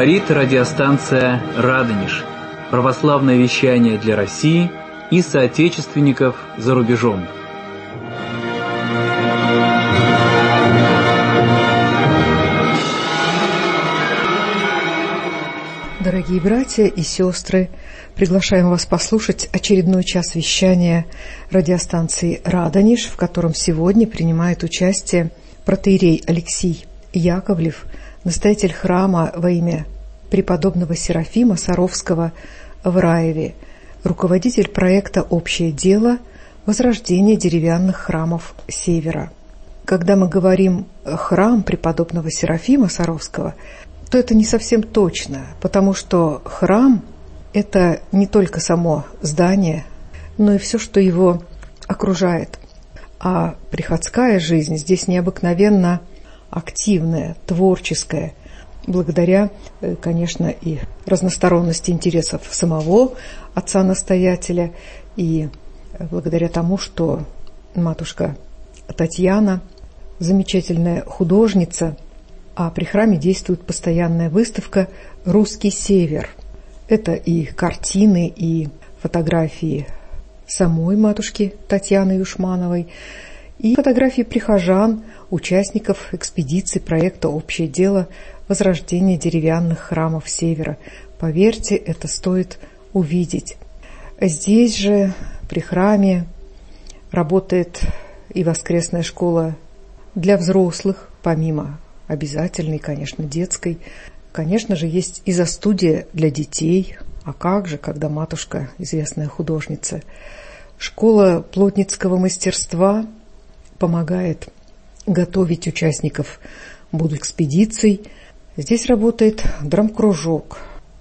Говорит радиостанция «Радонеж». Православное вещание для России и соотечественников за рубежом. Дорогие братья и сестры, приглашаем вас послушать очередной час вещания радиостанции «Радонеж», в котором сегодня принимает участие протоиерей Алексий Яковлев, настоятель храма во имя преподобного Серафима Саровского в Раеве, руководитель проекта «Общее дело. Возрождение деревянных храмов Севера». Когда мы говорим «храм преподобного Серафима Саровского», то это не совсем точно, потому что храм – это не только само здание, но и все, что его окружает. А приходская жизнь здесь необыкновенно активная, творческая, благодаря, конечно, и разносторонности интересов самого отца-настоятеля, и благодаря тому, что матушка Татьяна – замечательная художница, а при храме действует постоянная выставка «Русский север». Это и картины, и фотографии самой матушки Татьяны Юшмановой, и фотографии прихожан, участников экспедиции проекта «Общее дело. Возрождение деревянных храмов Севера». Поверьте, это стоит увидеть. Здесь же, при храме, работает и воскресная школа для взрослых, помимо обязательной, конечно, детской. Конечно же, есть и застудия для детей. А как же, когда матушка известная художница. Школа плотницкого мастерства помогает готовить участников будущих экспедиций. Здесь работает драмкружок,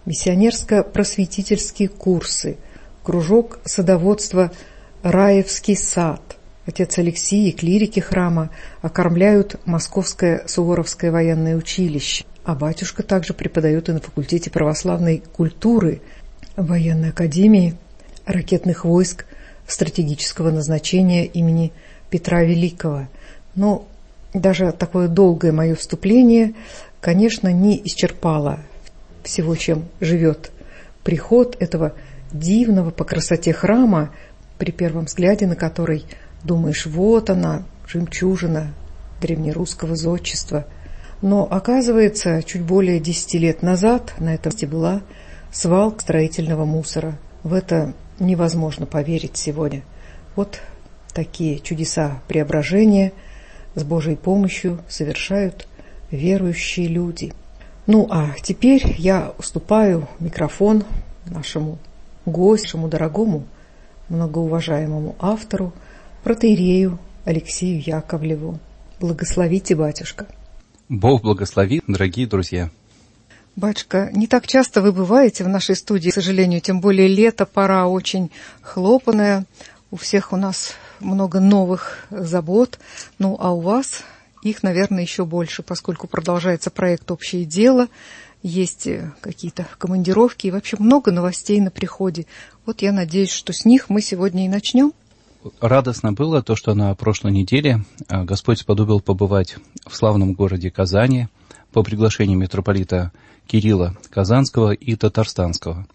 миссионерско-просветительские курсы, кружок садоводства «Раевский сад». Отец Алексий и клирики храма окормляют Московское Суворовское военное училище, а батюшка также преподает и на факультете православной культуры военной академии ракетных войск стратегического назначения имени Петра Великого. Но даже такое долгое мое вступление, конечно, не исчерпало всего, чем живет приход этого дивного по красоте храма, при первом взгляде на который думаешь, вот она, жемчужина древнерусского зодчества. Но, оказывается, чуть более 10 лет назад на этом месте была свалка строительного мусора. В это невозможно поверить сегодня. Вот такие чудеса преображения с Божьей помощью совершают верующие люди. Ну, а теперь я уступаю микрофон нашему гостю, нашему дорогому, многоуважаемому автору, протоиерею Алексею Яковлеву. Благословите, батюшка. Бог благословит, дорогие друзья. Батюшка, не так часто вы бываете в нашей студии, к сожалению, тем более лето, пора очень хлопаная. У всех у нас много новых забот, ну а у вас их, наверное, еще больше, поскольку продолжается проект «Общее дело», есть какие-то командировки и вообще много новостей на приходе. Вот я надеюсь, что с них мы сегодня и начнем. Радостно было то, что на прошлой неделе Господь сподобил побывать в славном городе Казани по приглашению митрополита Кирилла Казанского и Татарстанского.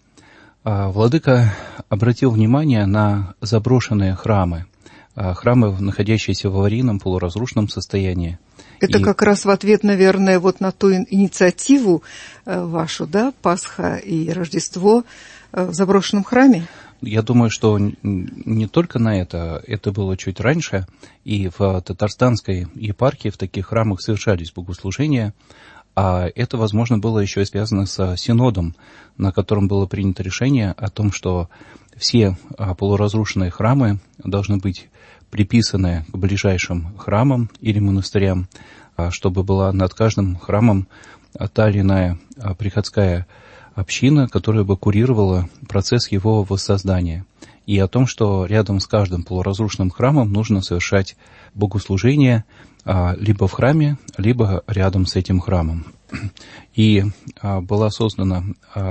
Владыка обратил внимание на заброшенные храмы, находящиеся в аварийном полуразрушенном состоянии. Это как раз в ответ, наверное, вот на ту инициативу вашу, да, Пасха и Рождество в заброшенном храме? Я думаю, что не только на это было чуть раньше, и в Татарстанской епархии в таких храмах совершались богослужения, а это, возможно, было еще и связано с синодом, на котором было принято решение о том, что все полуразрушенные храмы должны быть приписаны к ближайшим храмам или монастырям, чтобы была над каждым храмом та или иная приходская община, которая бы курировала процесс его воссоздания. И о том, что рядом с каждым полуразрушенным храмом нужно совершать богослужение либо в храме, либо рядом с этим храмом. И была создана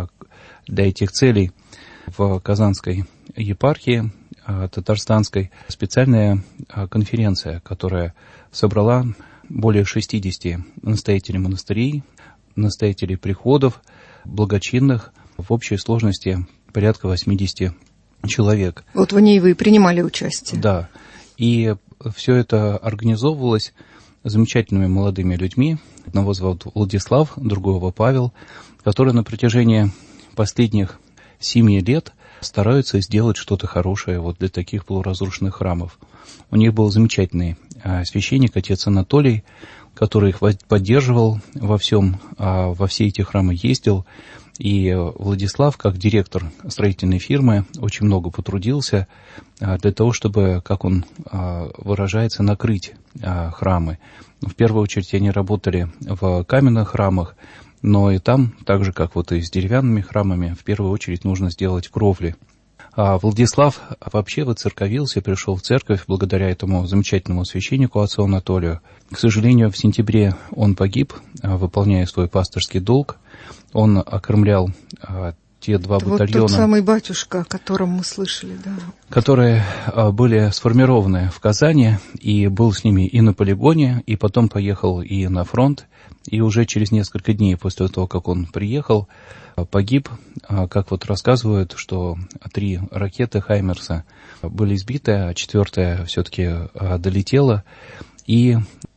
для этих целей в Казанской епархии Татарстанской специальная конференция, которая собрала более 60 настоятелей монастырей, настоятелей приходов, благочинных, в общей сложности порядка 80 человек. Вот в ней вы принимали участие. Да, и все это организовывалось замечательными молодыми людьми. Одного зовут Владислав, другого Павел, которые на протяжении последних 7 лет стараются сделать что-то хорошее вот для таких полуразрушенных храмов. У них был замечательный священник, отец Анатолий, который их поддерживал во всем, во все эти храмы ездил. И Владислав, как директор строительной фирмы, очень много потрудился для того, чтобы, как он выражается, накрыть храмы. В первую очередь они работали в каменных храмах, но и там, так же, как вот и с деревянными храмами, в первую очередь нужно сделать кровли. А Владислав вообще воцерковился, пришел в церковь благодаря этому замечательному священнику, отцу Анатолию. К сожалению, в сентябре он погиб, выполняя свой пасторский долг. Он окормлял те 2 батальона. Вот тот самый батюшка, о котором мы слышали, да. Которые были сформированы в Казани, и был с ними и на полигоне, и потом поехал и на фронт. И уже через несколько дней после того, как он приехал, погиб. Как вот рассказывают, что 3 ракеты «Хаймерса» были сбиты, а 4-я все-таки долетела. И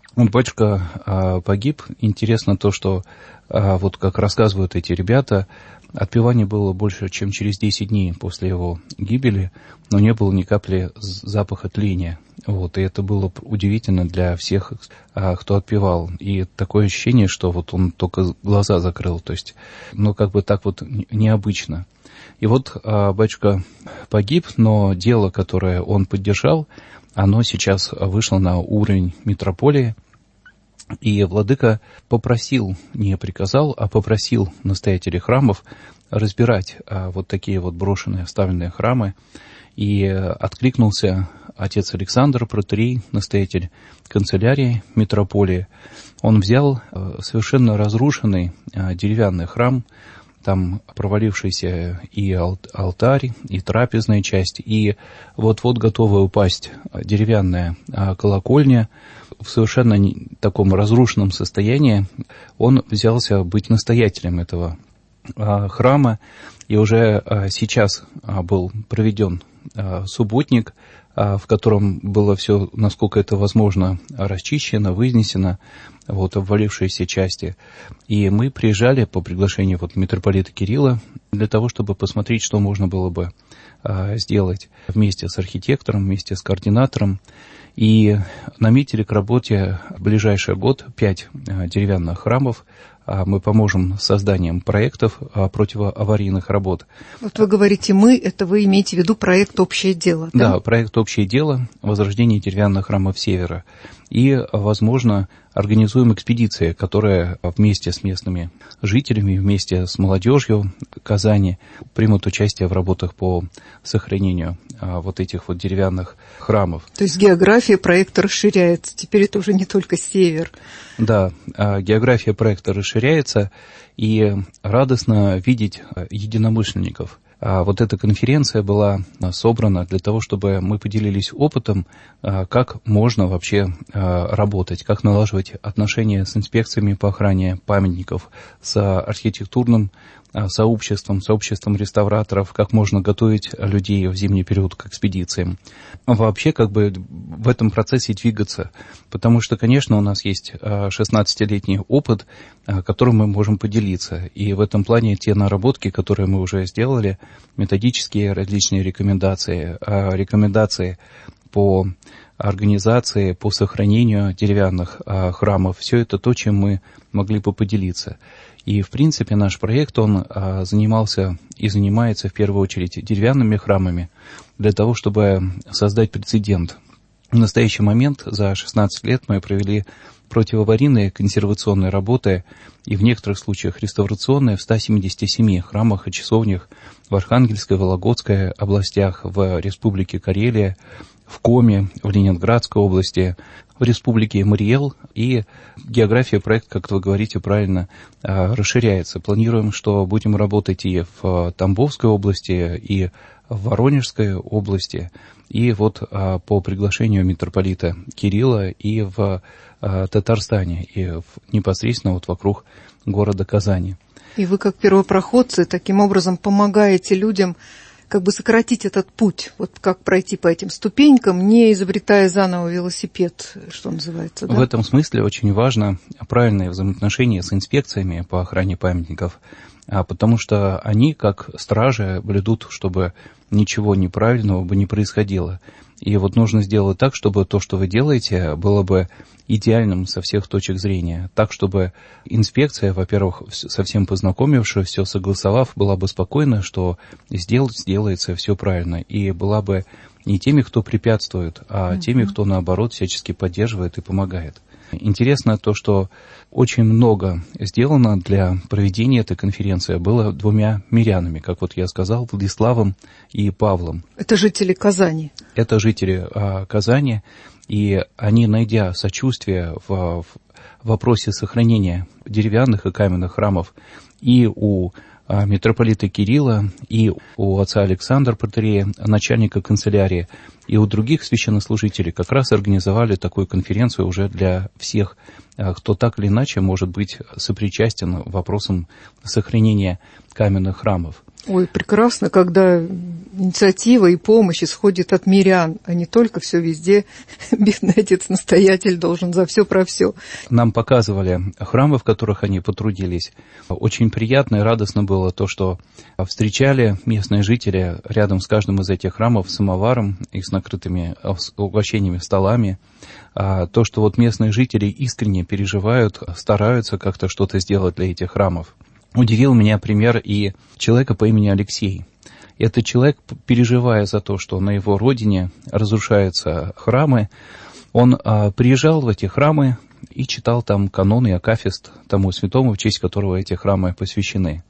батюшка погиб. Интересно то, что вот как рассказывают эти ребята, отпевание было больше, чем через 10 дней после его гибели, но не было ни капли запаха тления. Вот, и это было удивительно для всех, кто отпевал. И такое ощущение, что вот он только глаза закрыл, то есть, ну, как бы так вот необычно. И вот батюшка погиб, но дело, которое он поддержал, оно сейчас вышло на уровень митрополии. И владыка попросил, не приказал, а попросил настоятелей храмов разбирать вот такие вот брошенные, оставленные храмы. И откликнулся отец Александр, протоиерей, настоятель канцелярии митрополии. Он взял совершенно разрушенный деревянный храм, там провалившийся и алтарь, и трапезная часть, и вот-вот готовая упасть деревянная колокольня. В совершенно таком разрушенном состоянии он взялся быть настоятелем этого храма, и уже сейчас был проведен субботник, в котором было все, насколько это возможно, расчищено, вознесено, вот, обвалившиеся части. И мы приезжали по приглашению вот митрополита Кирилла для того, чтобы посмотреть, что можно было бы сделать вместе с архитектором, вместе с координатором. И наметили к работе в ближайший год 5 деревянных храмов. Мы поможем с созданием проектов противоаварийных работ. Вот вы говорите «мы», это вы имеете в виду проект «Общее дело», да? Да, проект «Общее дело. Возрождение деревянных храмов Севера». И, возможно, организуем экспедиции, которые вместе с местными жителями, вместе с молодежью Казани примут участие в работах по сохранению вот этих вот деревянных храмов. То есть география проекта расширяется. Теперь это уже не только север. Да, география проекта расширяется, и радостно видеть единомышленников. Вот эта конференция была собрана для того, чтобы мы поделились опытом, как можно вообще работать, как налаживать отношения с инспекциями по охране памятников, с архитектурным сообществом реставраторов, как можно готовить людей в зимний период к экспедициям. Вообще, как бы в этом процессе двигаться, потому что, конечно, у нас есть 16-летний опыт, которым мы можем поделиться. И в этом плане те наработки, которые мы уже сделали, методические различные рекомендации по организации, по сохранению деревянных храмов, все это то, чем мы могли бы поделиться. И, в принципе, наш проект, он занимался и занимается в первую очередь деревянными храмами для того, чтобы создать прецедент. В настоящий момент за 16 лет мы провели противоаварийные консервационные работы и в некоторых случаях реставрационные в 177 храмах и часовнях в Архангельской, Вологодской областях, в Республике Карелия, в Коми, в Ленинградской области, в Республике Мариэл, и география проекта, как вы говорите правильно, расширяется. Планируем, что будем работать и в Тамбовской области, и в Воронежской области, и вот по приглашению митрополита Кирилла и в Татарстане, и непосредственно вот вокруг города Казани. И вы, как первопроходцы, таким образом помогаете людям как бы сократить этот путь, вот как пройти по этим ступенькам, не изобретая заново велосипед, что называется. Да? В этом смысле очень важно правильное взаимоотношение с инспекциями по охране памятников, потому что они, как стражи, блюдут, чтобы ничего неправильного бы не происходило. И вот нужно сделать так, чтобы то, что вы делаете, было бы идеальным со всех точек зрения. Так, чтобы инспекция, во-первых, со всем познакомившись, все согласовав, была бы спокойна, что сделается все правильно. И была бы не теми, кто препятствует, а теми, кто, наоборот, всячески поддерживает и помогает. Интересно то, что очень много сделано для проведения этой конференции было двумя мирянами, как вот я сказал, Владиславом и Павлом. Это жители Казани. Это жители Казани, и они, найдя сочувствие в вопросе сохранения деревянных и каменных храмов и у митрополита Кирилла, и у отца Александра протоиерея, начальника канцелярии, и у других священнослужителей как раз организовали такую конференцию уже для всех, кто так или иначе может быть сопричастен вопросам сохранения каменных храмов. Ой, прекрасно, когда инициатива и помощь исходит от мирян, а не только все везде. Бедный отец-настоятель должен за все про все. Нам показывали храмы, в которых они потрудились. Очень приятно и радостно было то, что встречали местные жители рядом с каждым из этих храмов самоваром и с накрытыми угощениями столами. То, что вот местные жители искренне переживают, стараются как-то что-то сделать для этих храмов. Удивил меня пример и человека по имени Алексей. Этот человек, переживая за то, что на его родине разрушаются храмы, он приезжал в эти храмы и читал там канон и акафист тому святому, в честь которого эти храмы посвящены.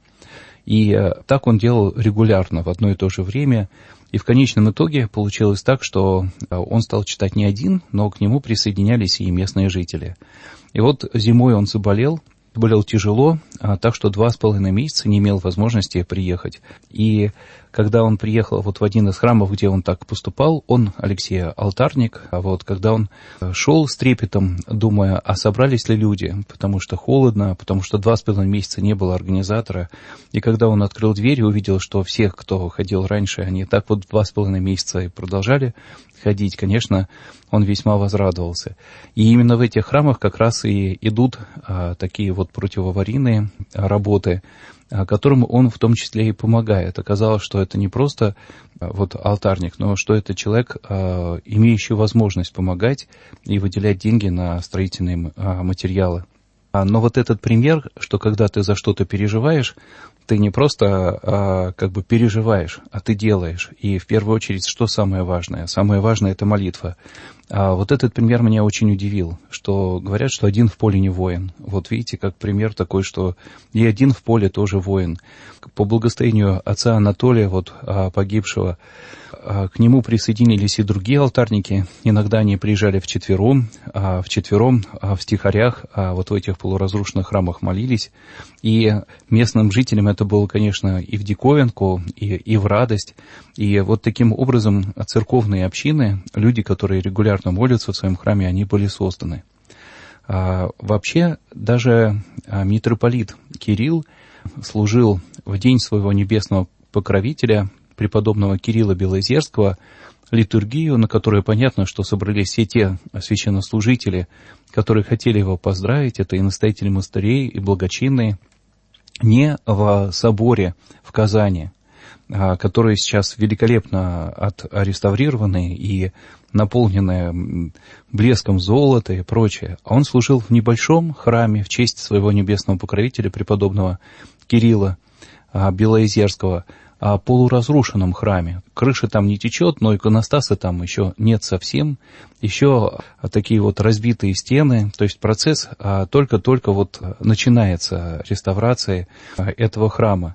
И так он делал регулярно, в одно и то же время. И в конечном итоге получилось так, что он стал читать не один, но к нему присоединялись и местные жители. И вот зимой он заболел тяжело, так что 2,5 месяца не имел возможности приехать. И когда он приехал вот в один из храмов, где он так поступал, он, Алексей, алтарник, а вот когда он шел с трепетом, думая, а собрались ли люди, потому что холодно, потому что 2,5 месяца не было организатора, и когда он открыл дверь и увидел, что всех, кто ходил раньше, они так вот 2,5 месяца и продолжали ходить, конечно, он весьма возрадовался. И именно в этих храмах как раз и идут такие вот противоаварийные работы, которым он в том числе и помогает. Оказалось, что это не просто вот алтарник, но что это человек, имеющий возможность помогать и выделять деньги на строительные материалы. Но вот этот пример, что когда ты за что-то переживаешь, ты не просто как бы переживаешь, а ты делаешь. И в первую очередь, что самое важное? Самое важное – это молитва. Вот этот пример меня очень удивил, что говорят, что один в поле не воин. Вот видите, как пример такой, что и один в поле тоже воин. По благословению отца Анатолия, вот погибшего, к нему присоединились и другие алтарники. Иногда они приезжали вчетвером в стихарях, вот в этих полуразрушенных храмах молились. И местным жителям это было, конечно, и в диковинку, и в радость. И вот таким образом церковные общины, люди, которые регулярно молятся в своем храме, они были созданы. Вообще, даже митрополит Кирилл служил в день своего небесного покровителя, преподобного Кирилла Белоозерского, литургию, на которой понятно, что собрались все те священнослужители, которые хотели его поздравить, это и настоятели монастырей, и благочинные, не в соборе в Казани, которые сейчас великолепно отреставрированы и наполнены блеском золота и прочее. А он служил в небольшом храме в честь своего небесного покровителя, преподобного Кирилла Белоозерского, полуразрушенном храме. Крыша там не течет, но иконостаса там еще нет совсем. Еще такие вот разбитые стены. То есть процесс только-только вот начинается реставрации этого храма.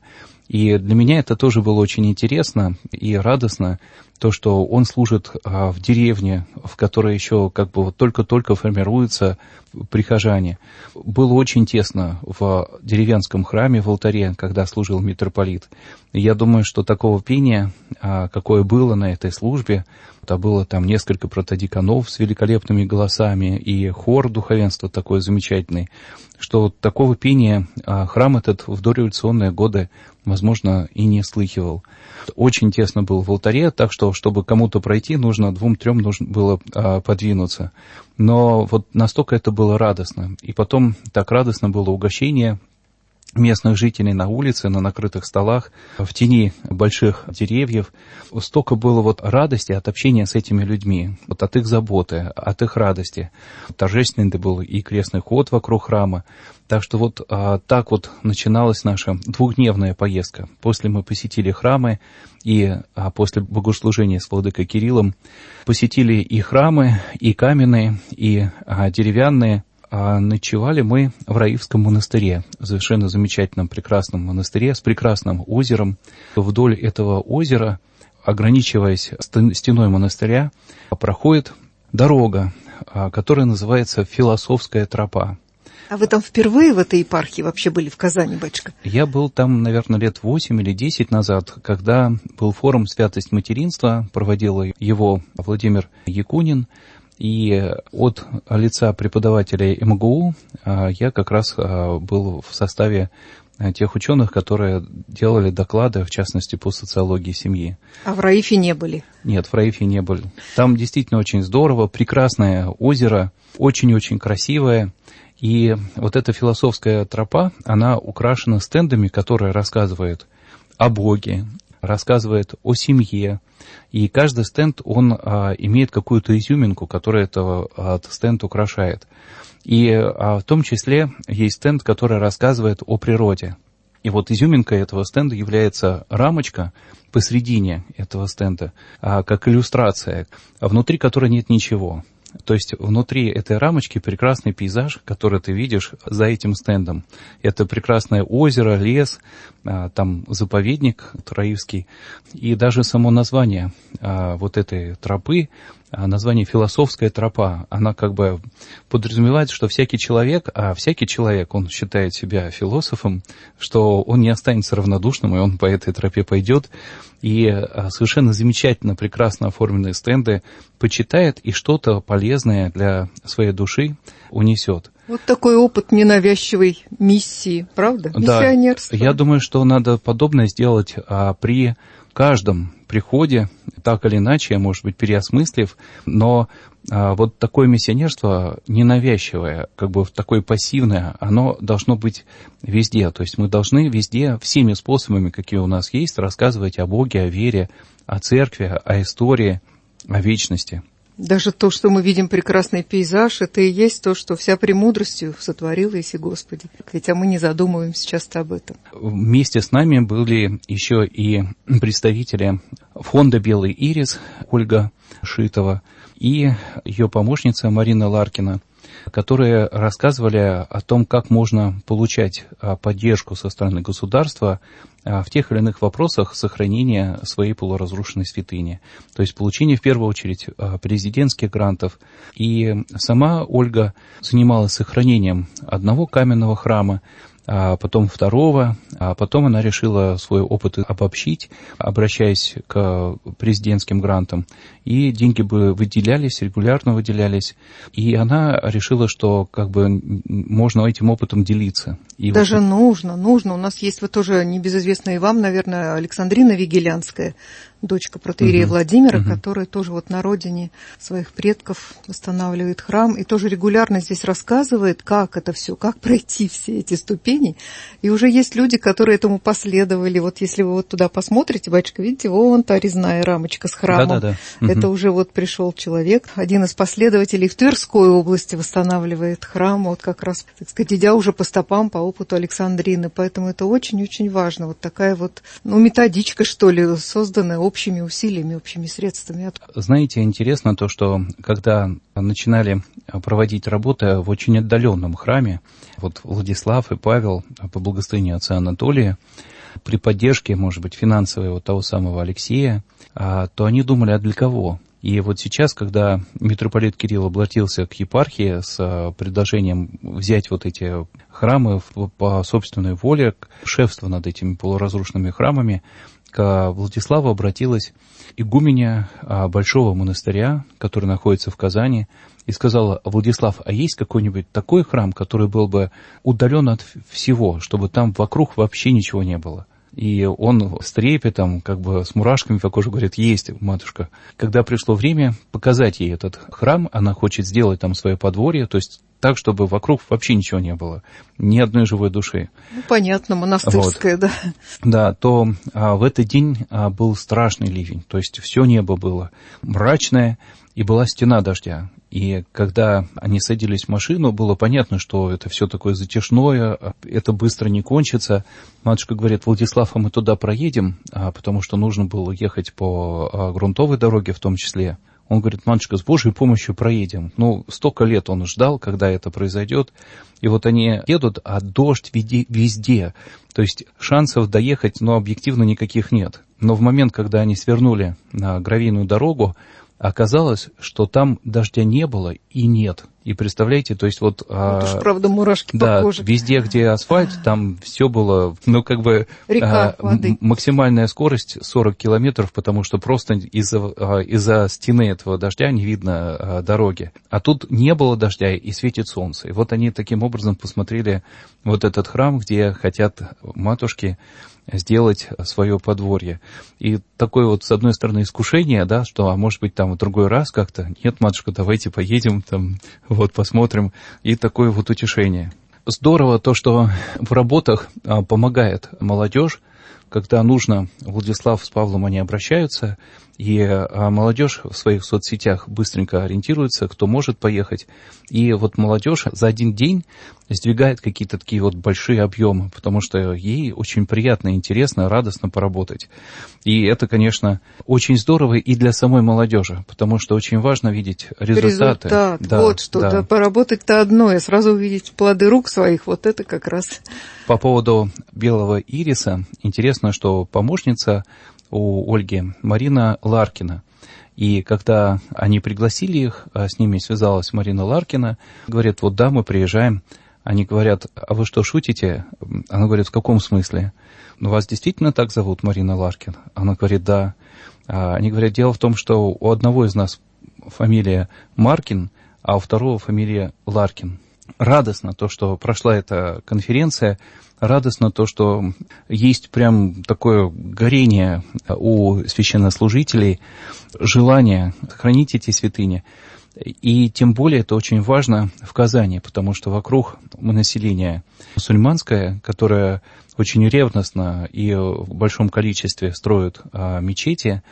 И для меня это тоже было очень интересно и радостно, то, что он служит в деревне, в которой еще как бы вот только-только формируются прихожане. Было очень тесно в деревенском храме, в алтаре, когда служил митрополит. И я думаю, что такого пения, какое было на этой службе, это было там несколько протодиаконов с великолепными голосами и хор духовенства такой замечательный, что такого пения храм этот в дореволюционные годы, возможно, и не слыхивал. Очень тесно был в алтаре, так что, чтобы кому-то пройти, нужно 2-3 нужно было подвинуться. Но вот настолько это было радостно. И потом так радостно было угощение местных жителей на улице, на накрытых столах, в тени больших деревьев. Столько было вот радости от общения с этими людьми, вот от их заботы, от их радости. Торжественный был и крестный ход вокруг храма. Так что вот так вот начиналась наша 2-дневная поездка. После мы посетили храмы, и после богослужения с владыкой Кириллом посетили и храмы, и каменные, и деревянные. Ночевали мы в Раифском монастыре, совершенно замечательном, прекрасном монастыре с прекрасным озером. Вдоль этого озера, ограничиваясь стеной монастыря, проходит дорога, которая называется Философская тропа. А вы там впервые в этой епархии вообще были, в Казани, батюшка? Я был там, наверное, лет 8 или 10 назад, когда был форум «Святость материнства», проводил его Владимир Якунин. И от лица преподавателей МГУ я как раз был в составе тех ученых, которые делали доклады, в частности, по социологии семьи. А в Раифе не были? Нет, в Раифе не были. Там действительно очень здорово, прекрасное озеро, очень-очень красивое. И вот эта философская тропа, она украшена стендами, которые рассказывают о Боге, рассказывает о семье. И каждый стенд, он имеет какую-то изюминку, которая этот стенд украшает. И в том числе есть стенд, который рассказывает о природе. И вот изюминкой этого стенда является рамочка посредине этого стенда, как иллюстрация, внутри которой нет ничего. То есть внутри этой рамочки прекрасный пейзаж, который ты видишь за этим стендом. Это прекрасное озеро, лес, там заповедник Раифский. И даже само название вот этой тропы, название «Философская тропа», она как бы подразумевает, что всякий человек, он считает себя философом, что он не останется равнодушным, и он по этой тропе пойдет, и совершенно замечательно, прекрасно оформленные стенды почитает и что-то полезное для своей души унесет. Вот такой опыт ненавязчивой миссии, правда? Миссионерство. Да, я думаю, что надо подобное сделать при каждом приходе, так или иначе, может быть, переосмыслив, но вот такое миссионерство ненавязчивое, как бы такое пассивное, оно должно быть везде. То есть мы должны везде, всеми способами, какие у нас есть, рассказывать о Боге, о вере, о церкви, о истории, о вечности. Даже то, что мы видим прекрасный пейзаж, это и есть то, что вся премудростью сотворил Иисус Господи. Хотя мы не задумываемся часто об этом. Вместе с нами были еще и представители фонда «Белый ирис» Ольга Шитова и ее помощница Марина Ларкина, которые рассказывали о том, как можно получать поддержку со стороны государства в тех или иных вопросах сохранения своей полуразрушенной святыни. То есть получение, в первую очередь, президентских грантов. И сама Ольга занималась сохранением одного каменного храма, потом второго, а потом она решила свой опыт обобщить, обращаясь к президентским грантам, и деньги бы выделялись, регулярно выделялись, и она решила, что как бы можно этим опытом делиться. И даже вот... нужно. У нас есть вот тоже небезызвестная и вам, наверное, Александрина Вигелянская, дочка протоиерея Владимира, которая тоже вот на родине своих предков восстанавливает храм и тоже регулярно здесь рассказывает, как это все, как пройти все эти ступени. И уже есть люди, которые этому последовали. Вот если вы вот туда посмотрите, батюшка, видите, вон та резная рамочка с храмом. Да. Это уже вот пришел человек, один из последователей в Тверской области восстанавливает храм, вот как раз, так сказать, идя уже по стопам, по опыту Александрины. Поэтому это очень-очень важно. Вот такая вот, методичка, что ли, созданная общими усилиями, общими средствами. Знаете, интересно то, что когда начинали проводить работы в очень отдаленном храме, вот Владислав и Павел по благословению отца Анатолия, при поддержке, может быть, финансовой вот того самого Алексея, то они думали, а для кого? И вот сейчас, когда митрополит Кирилл обратился к епархии с предложением взять вот эти храмы по собственной воле, шефство над этими полуразрушенными храмами, к Владиславу обратилась игуменя большого монастыря, который находится в Казани, и сказала: Владислав, а есть какой-нибудь такой храм, который был бы удален от всего, чтобы там вокруг вообще ничего не было? И он с трепетом, как бы с мурашками по коже говорит: есть, матушка. Когда пришло время показать ей этот храм, она хочет сделать там свое подворье, то есть так, чтобы вокруг вообще ничего не было, ни одной живой души. Ну, понятно, монастырская, вот. Да. Да, то в этот день был страшный ливень, то есть все небо было мрачное, и была стена дождя. И когда они садились в машину, было понятно, что это все такое затяжное, это быстро не кончится. Матушка говорит: Владислав, а мы туда проедем, потому что нужно было ехать по грунтовой дороге в том числе. Он говорит: матушка, с Божьей помощью проедем. Ну, столько лет он ждал, когда это произойдет. И вот они едут, а дождь везде. То есть шансов доехать, объективно никаких нет. Но в момент, когда они свернули на гравийную дорогу, оказалось, что там дождя не было и нет. И представляете, то есть вот... Вот уж, правда, мурашки по коже. Везде, где асфальт, там все было, река воды. Максимальная скорость 40 километров, потому что просто из-за стены этого дождя не видно дороги. А тут не было дождя и светит солнце. И вот они таким образом посмотрели вот этот храм, где хотят матушки сделать свое подворье. И такое вот, с одной стороны, искушение, да, что, а может быть, там в другой раз как-то. Нет, матушка, давайте поедем, там, вот посмотрим. И такое вот утешение. Здорово то, что в работах помогает молодежь. Когда нужно, Владислав с Павлом они обращаются, и молодежь в своих соцсетях быстренько ориентируется, кто может поехать. И вот молодежь за один день сдвигает какие-то такие вот большие объемы, потому что ей очень приятно, интересно, радостно поработать. И это, конечно, очень здорово и для самой молодежи, потому что очень важно видеть результаты. Результат, да, вот что, да. Поработать-то одно, и сразу увидеть плоды рук своих, вот это как раз. По поводу белого ириса, интересно, что помощница у Ольги Марина Ларкина. И когда они пригласили их, с ними связалась Марина Ларкина, говорит: вот да, мы приезжаем. Они говорят: а вы что, шутите? Она говорит: в каком смысле? Вас действительно так зовут, Марина Ларкина? Она говорит: да. Они говорят: дело в том, что у одного из нас фамилия Маркин, а у второго фамилия Ларкин. Радостно то, что прошла эта конференция, радостно то, что есть прям такое горение у священнослужителей, желание хранить эти святыни. И тем более это очень важно в Казани, потому что вокруг население мусульманское, которое очень ревностно и в большом количестве строят мечети.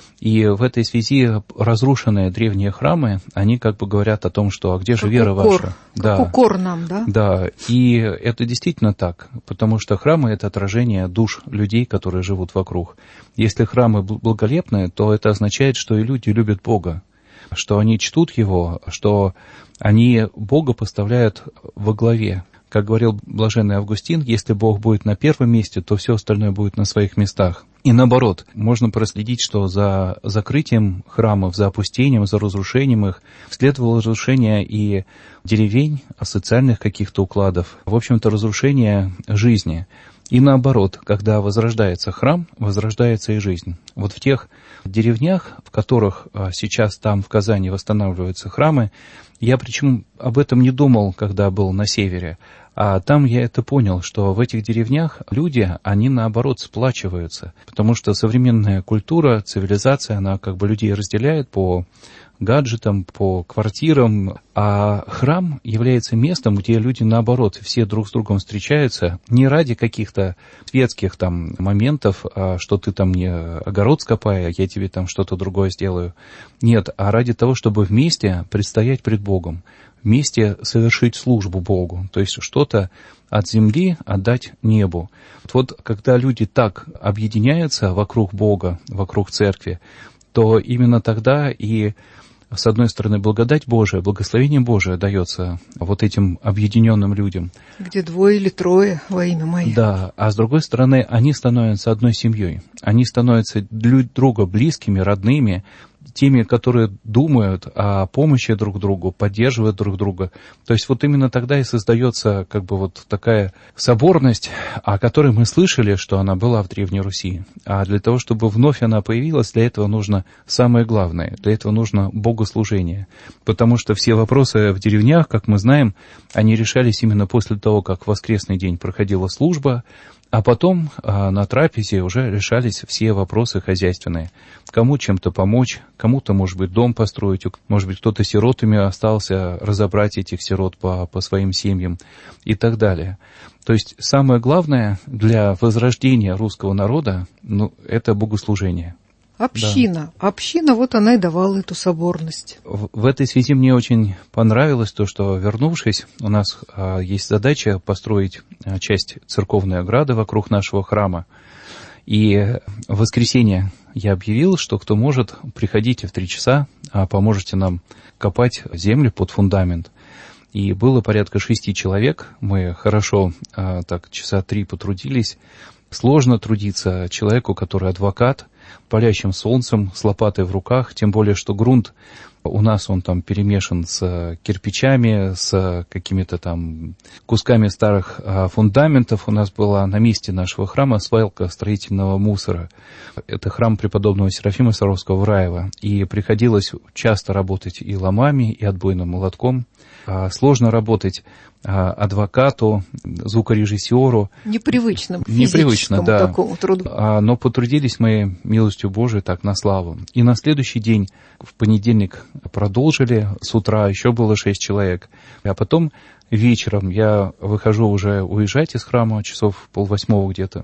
И в этой связи разрушенные древние храмы, они как бы говорят о том, что а где же как вера укор, ваша? Как укор нам, да? Да, и это действительно так, потому что храмы — это отражение душ людей, которые живут вокруг. Если храмы благолепные, то это означает, что и люди любят Бога, что они чтут Его, что они Бога поставляют во главе. Как говорил блаженный Августин, если Бог будет на первом месте, то все остальное будет на своих местах. И наоборот, можно проследить, что за закрытием храмов, за опустением, за разрушением их следовало разрушение и деревень, социальных каких-то укладов, в общем-то, разрушение жизни. И наоборот, когда возрождается храм, возрождается и жизнь. Вот в тех деревнях, в которых сейчас там в Казани восстанавливаются храмы, я причем об этом не думал, когда был на севере, а там я это понял, что в этих деревнях люди, они наоборот сплачиваются, потому что современная культура, цивилизация, она как бы людей разделяет по гаджетам, по квартирам, а храм является местом, где люди, наоборот, все друг с другом встречаются не ради каких-то светских там моментов, что ты там мне огород скопай, а я тебе там что-то другое сделаю. Нет, а ради того, чтобы вместе предстоять пред Богом, вместе совершить службу Богу, то есть что-то от земли отдать небу. Вот когда люди так объединяются вокруг Бога, вокруг церкви, то именно тогда и с одной стороны, благодать Божия, благословение Божие дается вот этим объединенным людям. Где 2 или 3 во имя Мое. Да, а с другой стороны, они становятся одной семьей. Они становятся друг друга близкими, родными, теми, которые думают о помощи друг другу, поддерживают друг друга. То есть вот именно тогда и создается как бы вот такая соборность, о которой мы слышали, что она была в Древней Руси. А для того, чтобы вновь она появилась, для этого нужно самое главное, для этого нужно богослужение. Потому что все вопросы в деревнях, как мы знаем, они решались именно после того, как в воскресный день проходила служба, а потом на трапезе уже решались все вопросы хозяйственные. Кому чем-то помочь, кому-то, может быть, дом построить, может быть, кто-то сиротами остался, разобрать этих сирот по своим семьям и так далее. То есть самое главное для возрождения русского народа, это богослужение. Община. Да. Община, вот она и давала эту соборность. В этой связи мне очень понравилось то, что, вернувшись, у нас есть задача построить часть церковной ограды вокруг нашего храма. И в воскресенье я объявил, что кто может, приходите в 3 часа, поможете нам копать землю под фундамент. И было порядка 6 человек. Мы хорошо так часа 3 потрудились. Сложно трудиться человеку, который адвокат, палящим солнцем, с лопатой в руках, тем более, что грунт у нас он там перемешан с кирпичами, с какими-то там кусками старых фундаментов. У нас была на месте нашего храма свалка строительного мусора. Это храм преподобного Серафима Саровского-Враева. И приходилось часто работать и ломами, и отбойным молотком. Сложно работать адвокату, звукорежиссеру. Непривычно да. такому труду. Но потрудились мы милостью Божией так на славу. И на следующий день, в понедельник, продолжили. С утра еще было 6 человек. А потом вечером я выхожу уже уезжать из храма, часов 7:30 где-то.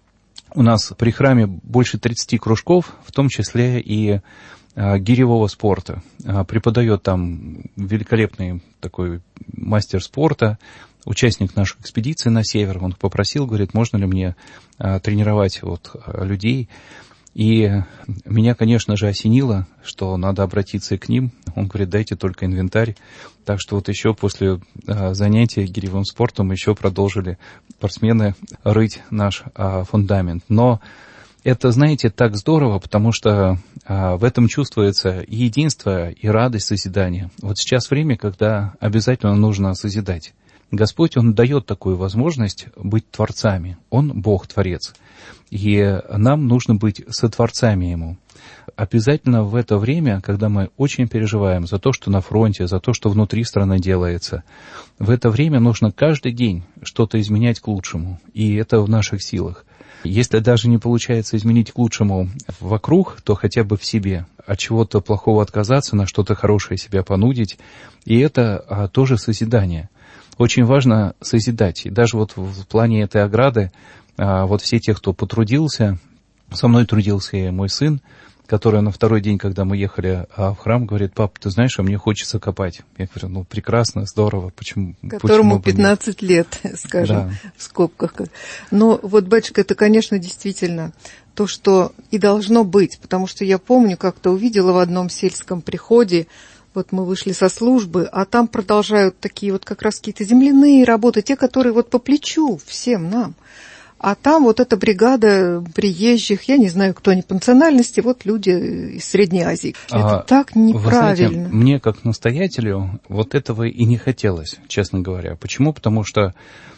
У нас при храме больше 30 кружков, в том числе и гиревого спорта. Преподает там великолепный такой мастер спорта, участник нашей экспедиции на север. Он попросил, говорит, можно ли мне тренировать людей. И меня, конечно же, осенило, что надо обратиться и к ним. Он говорит, дайте только инвентарь. Так что еще после занятия гиревым спортом еще продолжили спортсмены рыть наш фундамент. Но это, знаете, так здорово, потому что в этом чувствуется и единство, и радость созидания. Вот сейчас время, когда обязательно нужно созидать. Господь, Он дает такую возможность быть творцами. Он Бог-творец. И нам нужно быть сотворцами Ему. Обязательно в это время, когда мы очень переживаем за то, что на фронте, за то, что внутри страны делается, в это время нужно каждый день что-то изменять к лучшему. И это в наших силах. Если даже не получается изменить к лучшему вокруг, то хотя бы в себе. От чего-то плохого отказаться, на что-то хорошее себя понудить. И это тоже созидание. Очень важно созидать. И даже в плане этой ограды, все те, кто потрудился, со мной трудился и мой сын, который на 2-й день, когда мы ехали в храм, говорит, пап, ты знаешь, мне хочется копать. Я говорю, прекрасно, здорово, почему? Которому 15 лет, скажем, да. В скобках. Но батюшка, это, конечно, действительно то, что и должно быть, потому что я помню, как-то увидела в одном сельском приходе, мы вышли со службы, а там продолжают такие как раз какие-то земляные работы, те, которые по плечу всем нам. А там эта бригада приезжих, я не знаю, кто они по национальности, люди из Средней Азии. Это так неправильно. Вы знаете, мне, как настоятелю, этого и не хотелось, честно говоря. Почему? Потому что,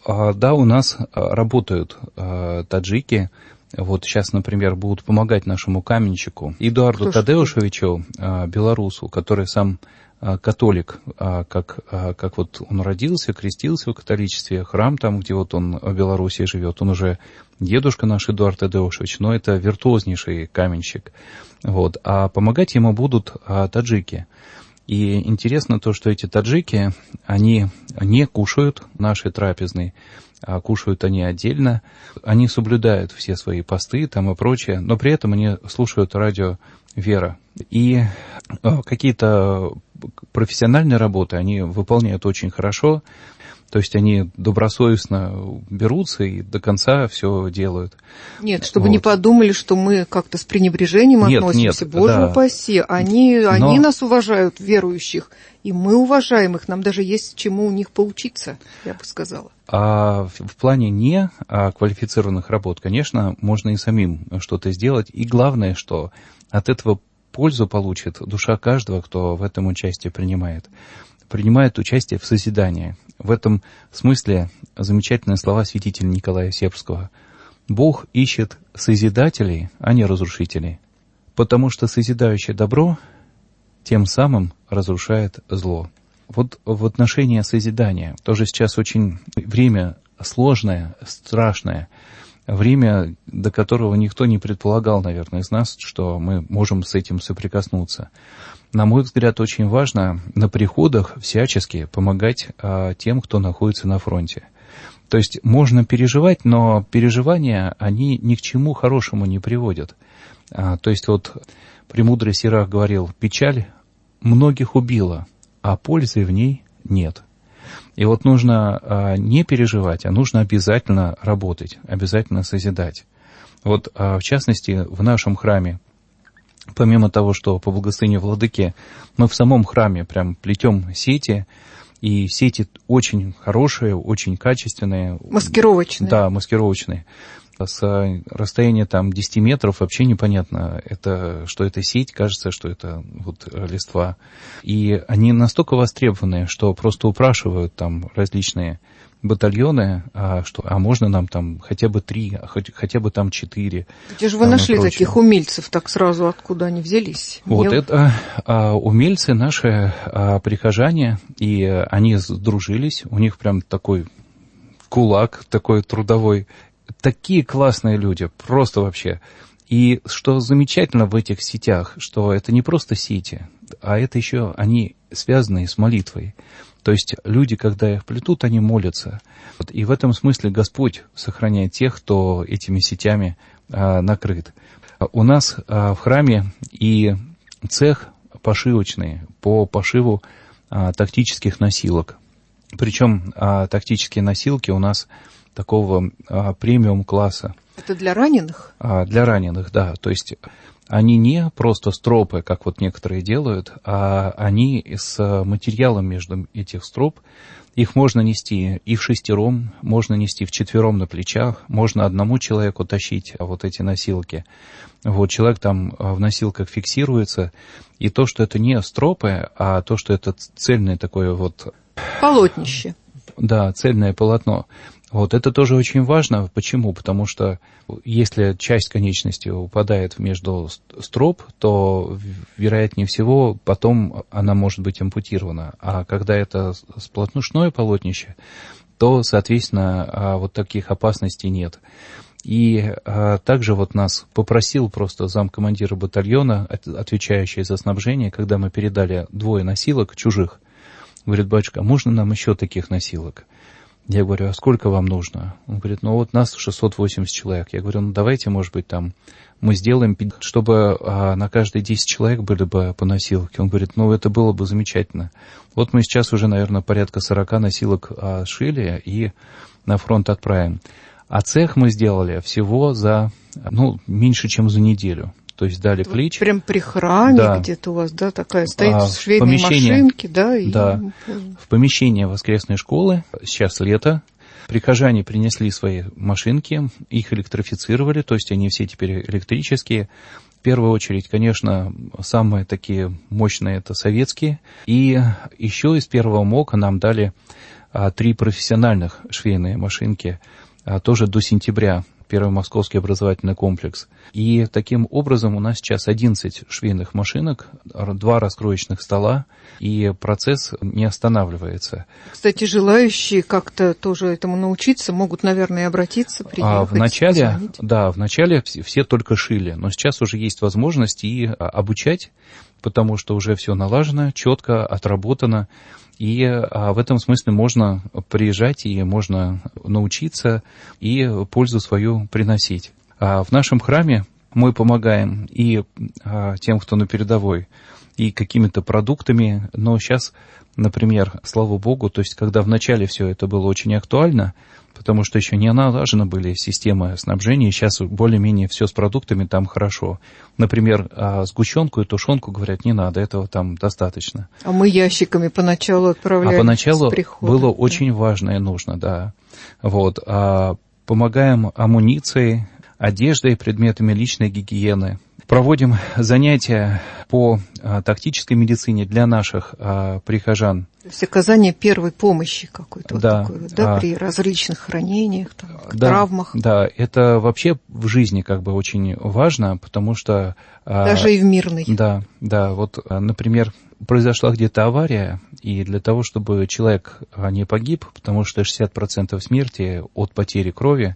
у нас работают таджики. Сейчас, например, будут помогать нашему каменщику Эдуарду Тадеушевичу, белорусу, который сам католик, как он родился, крестился в католичестве, храм там, где он в Беларуси живет, он уже дедушка наш Эдуард Тадеушевич, но это виртуознейший каменщик. А помогать ему будут таджики. И интересно то, что эти таджики, они не кушают наши трапезные, а кушают они отдельно. Они соблюдают все свои посты там и прочее, но при этом они слушают радио «Вера». И какие-то профессиональные работы они выполняют очень хорошо. То есть они добросовестно берутся и до конца все делают. Нет, чтобы не подумали, что мы как-то с пренебрежением относимся. Боже упаси, они нас уважают, верующих, и мы уважаем их. Нам даже есть чему у них поучиться, я бы сказала. А в плане не квалифицированных работ, конечно, можно и самим что-то сделать. И главное, что от этого пользу получит душа каждого, кто в этом участие принимает. Принимает участие в созидании. В этом смысле замечательные слова святителя Николая Сербского. Бог ищет созидателей, а не разрушителей, потому что созидающее добро тем самым разрушает зло. Вот в отношении созидания тоже сейчас очень время сложное, страшное, время, до которого никто не предполагал, наверное, из нас, что мы можем с этим соприкоснуться. На мой взгляд, очень важно на приходах всячески помогать тем, кто находится на фронте. То есть можно переживать, но переживания, они ни к чему хорошему не приводят. То есть вот премудрый Сирах говорил, печаль многих убила, а пользы в ней нет. И вот нужно не переживать, а нужно обязательно работать, обязательно созидать. Вот в частности в нашем храме, помимо того, что по благословению владыки, мы в самом храме прям плетем сети, и сети очень хорошие, очень качественные. Маскировочные. Да, маскировочные. С расстояния там 10 метров вообще непонятно, что это сеть, кажется, что это вот листва. И они настолько востребованные, что просто упрашивают там различные батальоны, а можно нам там хотя бы 3, хотя бы там 4. Где же вы нашли таких умельцев так сразу, откуда они взялись? Вот это умельцы наши, прихожане, и они сдружились, у них прям такой кулак, такой трудовой. Такие классные люди, просто вообще. И что замечательно в этих сетях, что это не просто сети, а это еще они связаны с молитвой. То есть люди, когда их плетут, они молятся. И в этом смысле Господь сохраняет тех, кто этими сетями накрыт. У нас в храме и цех пошивочный по пошиву тактических носилок. Причем тактические носилки у нас такого премиум-класса. Это для раненых? Для раненых, да. То есть они не просто стропы, как вот некоторые делают, а они с материалом между этих строп. Их можно нести и вшестером, можно нести вчетвером на плечах, можно одному человеку тащить вот эти носилки. Вот человек там в носилках фиксируется. И то, что это не стропы, а то, что это цельное такое вот... Полотнище. Да, цельное полотно. Вот это тоже очень важно. Почему? Потому что если часть конечности упадает между строп, то, вероятнее всего, потом она может быть ампутирована. А когда это сплошное полотнище, то, соответственно, вот таких опасностей нет. И также вот нас попросил просто замкомандира батальона, отвечающий за снабжение, когда мы передали 2 носилок чужих. Говорит, батюшка, а можно нам еще таких носилок? Я говорю, а сколько вам нужно? Он говорит, ну вот нас 680 человек. Я говорю, ну давайте, может быть, там мы сделаем, чтобы на каждые 10 человек были бы по носилке. Он говорит, ну это было бы замечательно. Вот мы сейчас уже, наверное, порядка 40 носилок сшили и на фронт отправим. А цех мы сделали всего за, меньше, чем за неделю. То есть дали клич. Прям при храме, да, где-то у вас, да, такая стоит швейные машинки, да? Да, в помещении воскресной школы, сейчас лето, прихожане принесли свои машинки, их электрифицировали, то есть они все теперь электрические. В первую очередь, конечно, самые такие мощные это советские. И еще из первого МОКа нам дали 3 профессиональных швейные машинки, тоже до сентября. Первый московский образовательный комплекс. И таким образом у нас сейчас 11 швейных машинок, 2 раскроечных стола, и процесс не останавливается. Кстати, желающие как-то тоже этому научиться могут, наверное, обратиться, приехать, вначале все только шили, но сейчас уже есть возможность и обучать, потому что уже все налажено, четко отработано. И в этом смысле можно приезжать и можно научиться и пользу свою приносить. В нашем храме мы помогаем и тем, кто на передовой, и какими-то продуктами. Но сейчас, например, слава богу, то есть когда вначале все это было очень актуально, потому что еще не налажены были системы снабжения, сейчас более-менее все с продуктами там хорошо. Например, сгущенку и тушенку, говорят, не надо, этого там достаточно. А мы ящиками поначалу отправляли. А поначалу с прихода, было очень важно и нужно, да. Вот. Помогаем амуницией, одеждой, предметами личной гигиены. Проводим занятия по тактической медицине для наших прихожан. То есть оказание первой помощи какой-то, Да, вот такой вот, да, при различных ранениях, там, травмах. Да, это вообще в жизни как бы очень важно, потому что... Даже и в мирной. Да, вот, например, произошла где-то авария, и для того, чтобы человек не погиб, потому что 60% смерти от потери крови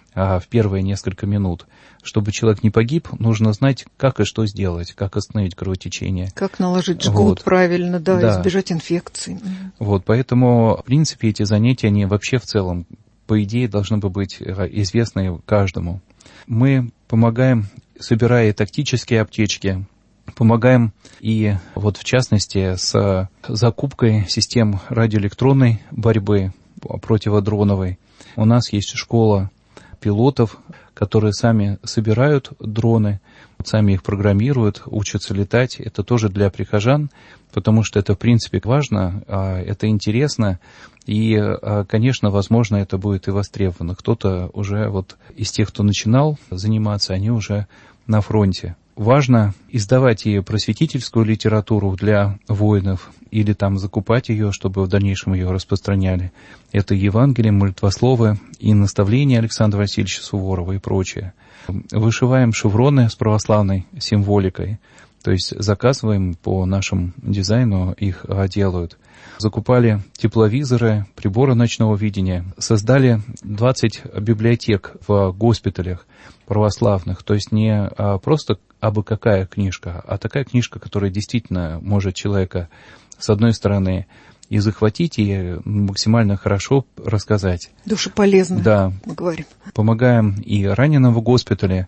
в первые несколько минут, чтобы человек не погиб, нужно знать, как и что сделать, как остановить кровотечение. Как наложить жгут правильно, да, избежать инфекций. Вот, поэтому, в принципе, эти занятия, они вообще в целом, по идее, должны быть известны каждому. Мы помогаем, собирая тактические аптечки, помогаем и вот в частности с закупкой систем радиоэлектронной борьбы противодроновой. У нас есть школа пилотов, которые сами собирают дроны, сами их программируют, учатся летать. Это тоже для прихожан, потому что это, в принципе, важно, это интересно, и, конечно, возможно, это будет и востребовано. Кто-то уже вот из тех, кто начинал заниматься, они уже на фронте. Важно издавать и просветительскую литературу для воинов или там закупать ее, чтобы в дальнейшем ее распространяли. Это Евангелие, молитвословы и наставления Александра Васильевича Суворова и прочее. Вышиваем шевроны с православной символикой, то есть заказываем по нашему дизайну, их делают. Закупали тепловизоры, приборы ночного видения, создали 20 библиотек в госпиталях православных, то есть не просто абы какая книжка, а такая книжка, которая действительно может человека, с одной стороны, и захватить, и максимально хорошо рассказать. Душеполезно, да. Мы говорим. Помогаем и раненым в госпитале.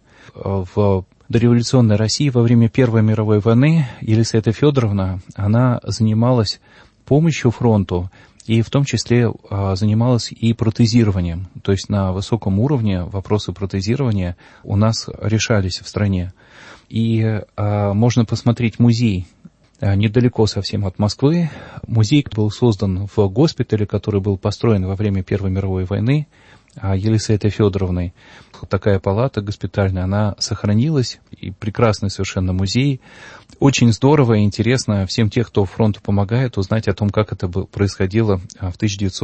В дореволюционной России во время Первой мировой войны Елисавета Федоровна, она занималась помощью фронту, и в том числе занималась и протезированием. То есть на высоком уровне вопросы протезирования у нас решались в стране. И можно посмотреть музей недалеко совсем от Москвы. Музей был создан в госпитале, который был построен во время Первой мировой войны Елисаветой Федоровной. Такая палата госпитальная, она сохранилась, и прекрасный совершенно музей. Очень здорово и интересно всем тем, кто фронту помогает, узнать о том, как это происходило в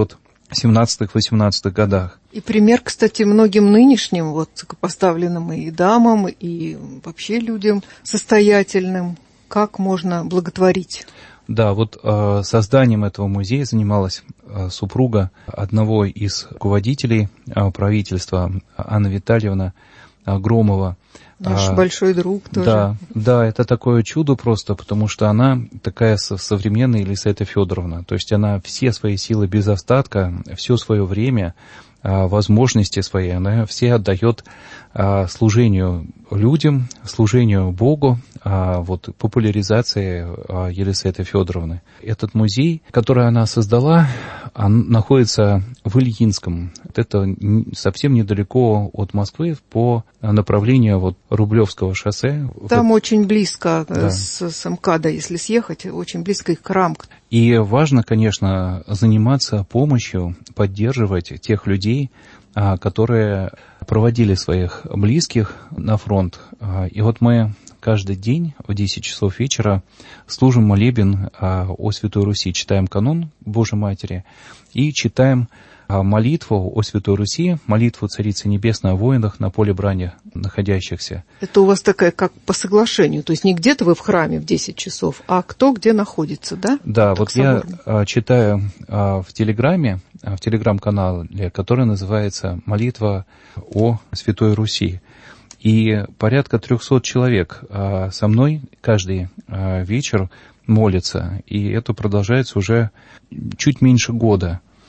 1917-18 годах. И пример, кстати, многим нынешним высокопоставленным и дамам, и вообще людям состоятельным, как можно благотворить. Да, вот созданием этого музея занималась супруга одного из руководителей правительства, Анна Витальевна Громова. Наш большой друг тоже. Да, это такое чудо просто, потому что она такая современная Елисавета Федоровна. То есть она все свои силы без остатка, все свое время, возможности свои, она все отдает служению людям, служению Богу, популяризации Елисаветы Федоровны. Этот музей, который она создала, он находится в Ильинском. Это совсем недалеко от Москвы по направлению Рублевского шоссе. Там очень близко с МКАДа, если съехать, очень близко их к Рамк. И важно, конечно, заниматься помощью, поддерживать тех людей, которые проводили своих близких на фронт. И вот мы каждый день в 10 часов вечера служим молебен о Святой Руси, читаем канон Божьей Матери и читаем молитву о Святой Руси, молитву Царицы Небесной о воинах на поле брани находящихся. Это у вас такая как по соглашению, то есть не где-то вы в храме в 10 часов, а кто где находится, да? Да, так я читаю в Телеграме, в Телеграм-канале, который называется «Молитва о Святой Руси». И порядка 300 человек со мной каждый вечер молятся, и это продолжается уже чуть меньше года.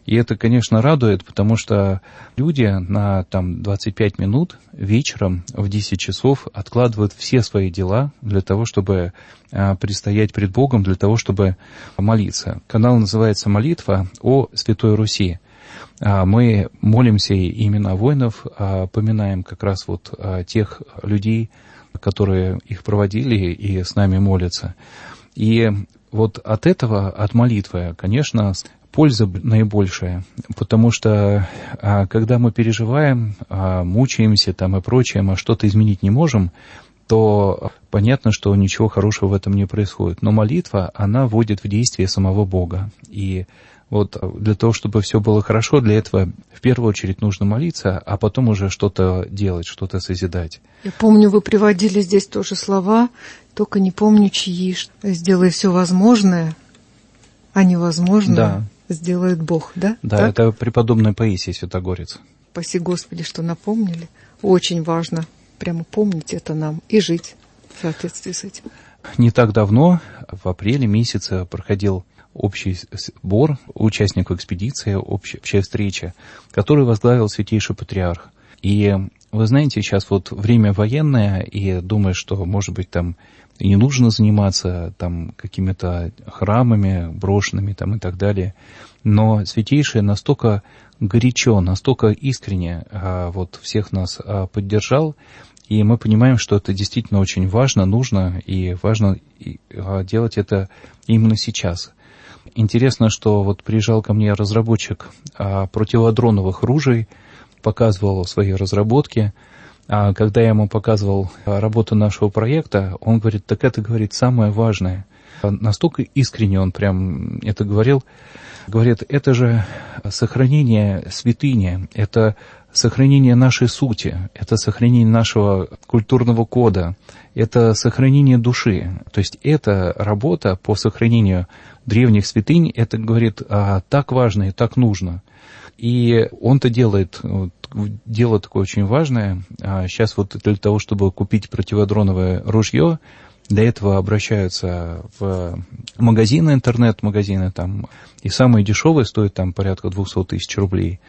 И это, конечно, радует, потому что люди на 25 минут вечером в 10 часов откладывают все свои дела для того, чтобы предстоять пред Богом, для того, чтобы молиться. Канал называется «Молитва о Святой Руси». Мы молимся имена воинов, поминаем как раз тех людей, которые их проводили и с нами молятся. И от этого, от молитвы, конечно, польза наибольшая, потому что когда мы переживаем, мучаемся и прочее, мы что-то изменить не можем, то понятно, что ничего хорошего в этом не происходит. Но молитва, она вводит в действие самого Бога. И для того, чтобы все было хорошо, для этого в первую очередь нужно молиться, а потом уже что-то делать, что-то созидать. Я помню, вы приводили здесь тоже слова, только не помню чьи. «Сделай все возможное, а невозможное сделает Бог». Да? Да, так? Это преподобный Паисий Святогорец. Спаси Господи, что напомнили. Очень важно прямо помнить это нам и жить в соответствии с этим. Не так давно, в апреле месяце, проходил общий сбор участников экспедиции, общая встреча, которую возглавил Святейший Патриарх. И вы знаете, сейчас время военное, и думаю, что, может быть, и не нужно заниматься какими-то храмами брошенными и так далее. Но Святейший настолько горячо, настолько искренне всех нас поддержал, и мы понимаем, что это действительно очень важно, нужно, и важно делать это именно сейчас. Интересно, что приезжал ко мне разработчик противодроновых ружей, показывал свои разработки. Когда я ему показывал работу нашего проекта, он говорит, так это, самое важное. Настолько искренне он прям это говорил. Говорит, это же сохранение святыни, это сохранение нашей сути, это сохранение нашего культурного кода, это сохранение души. То есть эта работа по сохранению древних святынь, это, говорит, так важно и так нужно. И он-то делает дело такое очень важное. Сейчас для того, чтобы купить противодроновое ружье, для этого обращаются в магазины, интернет-магазины, и самые дешевые стоят порядка 200 тысяч рублей.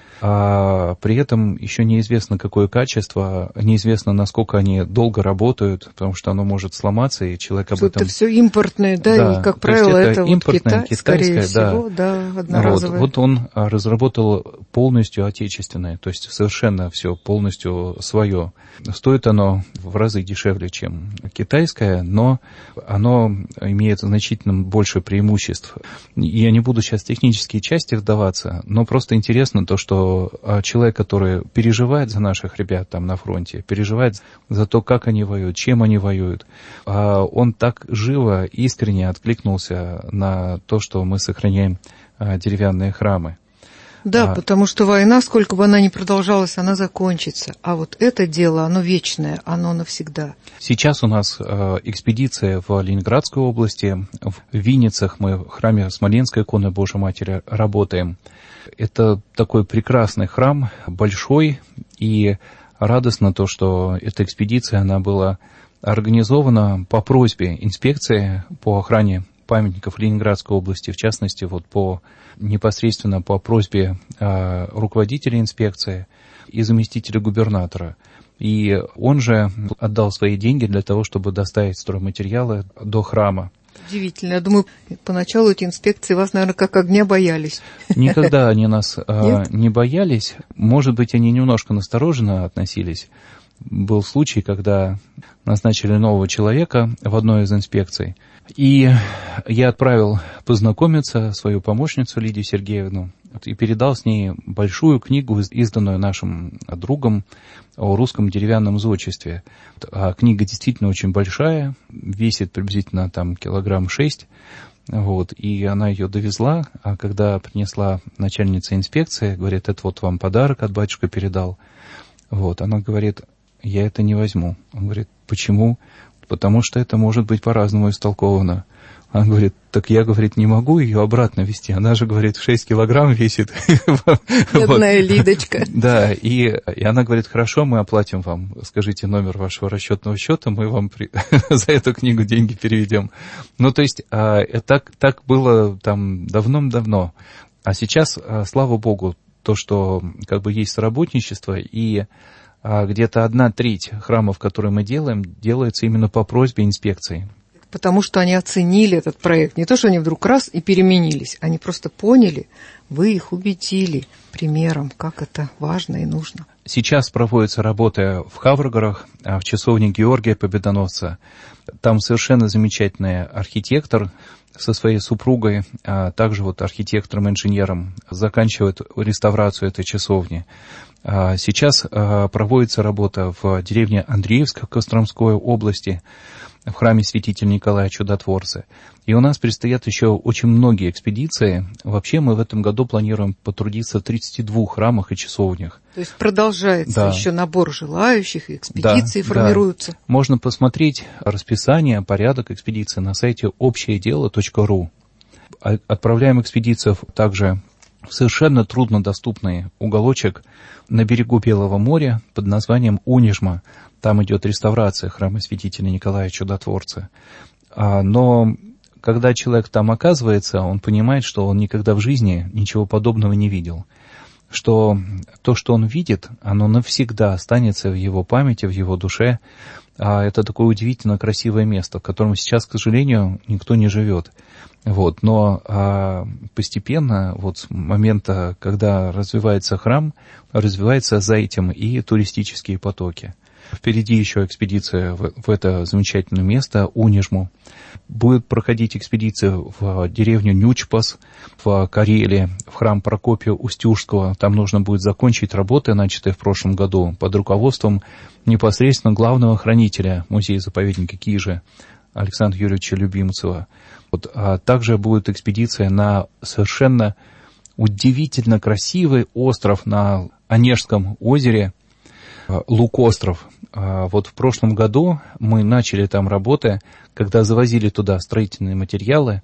А при этом еще неизвестно, какое качество, неизвестно, насколько они долго работают, потому что оно может сломаться, и человек об этом... Это все импортное, да, и, как правило, это импортное, Китай, скорее всего, одноразовое. Он разработал полностью отечественное, то есть совершенно все полностью свое. Стоит оно в разы дешевле, чем китайское, но оно имеет значительно больше преимуществ. Я не буду сейчас в технические части вдаваться, но просто интересно то, что человек, который переживает за наших ребят на фронте, переживает за то, как они воюют, чем они воюют, он так живо, искренне откликнулся на то, что мы сохраняем деревянные храмы. Да, потому что война, сколько бы она ни продолжалась, она закончится. А это дело, оно вечное, оно навсегда. Сейчас у нас экспедиция в Ленинградской области. В Винницах мы в храме Смоленской иконы Божией Матери работаем. Это такой прекрасный храм, большой, и радостно то, что эта экспедиция, она была организована по просьбе инспекции по охране памятников Ленинградской области, в частности, непосредственно по просьбе руководителя инспекции и заместителя губернатора. И он же отдал свои деньги для того, чтобы доставить стройматериалы до храма. Удивительно. Я думаю, поначалу эти инспекции вас, наверное, как огня боялись. Никогда они нас не боялись. Может быть, они немножко настороженно относились. Был случай, когда назначили нового человека в одной из инспекций. И я отправил познакомиться свою помощницу Лидию Сергеевну и передал с ней большую книгу, изданную нашим другом, о русском деревянном зодчестве. Книга действительно очень большая, весит приблизительно 6 килограмм. И она ее довезла, а когда принесла начальница инспекции, говорит, это вам подарок от батюшки передал. Она говорит, я это не возьму. Он говорит, почему? Потому что это может быть по-разному истолковано. Он говорит, так я, не могу ее обратно везти. Она же, 6 килограмм весит. Бедная Лидочка. Да, и она говорит, хорошо, мы оплатим вам. Скажите номер вашего расчетного счета, мы вам за эту книгу деньги переведем. То есть, так было давным-давно. А сейчас, слава Богу, то, что как бы есть соработничество, и где-то 1/3 храмов, которые мы делаем, делается именно по просьбе инспекции. Потому что они оценили этот проект. Не то, что они вдруг раз и переменились. Они просто поняли, вы их убедили примером, как это важно и нужно. Сейчас проводится работа в Хавргорах, в часовне Георгия Победоносца. Там совершенно замечательный архитектор со своей супругой, а также вот архитектором-инженером, заканчивает реставрацию этой часовни. Сейчас проводится работа в деревне Андреевск Костромской области, в храме святителя Николая Чудотворца. И у нас предстоят еще очень многие экспедиции. Вообще мы в этом году планируем потрудиться в 32 храмах и часовнях. То есть продолжается еще набор желающих, экспедиции формируются. Да. Можно посмотреть расписание, порядок экспедиции на сайте общеедело.ру. Отправляем экспедицию также в совершенно труднодоступный уголочек на берегу Белого моря под названием Унижма. Там идет реставрация храма святителя Николая Чудотворца. Но когда человек там оказывается, он понимает, что он никогда в жизни ничего подобного не видел. Что то, что он видит, оно навсегда останется в его памяти, в его душе. Это такое удивительно красивое место, в котором сейчас, к сожалению, никто не живет. Но постепенно, с момента, когда развивается храм, развиваются за этим и туристические потоки. Впереди еще экспедиция в это замечательное место, Унижму. Будет проходить экспедиция в деревню Нючпас, в Карелии, в храм Прокопия Устюжского. Там нужно будет закончить работы, начатые в прошлом году, под руководством непосредственно главного хранителя музея-заповедника Кижи, Александра Юрьевича Любимцева. А также будет экспедиция на совершенно удивительно красивый остров на Онежском озере, Лук-остров. В прошлом году мы начали там работы, когда завозили туда строительные материалы,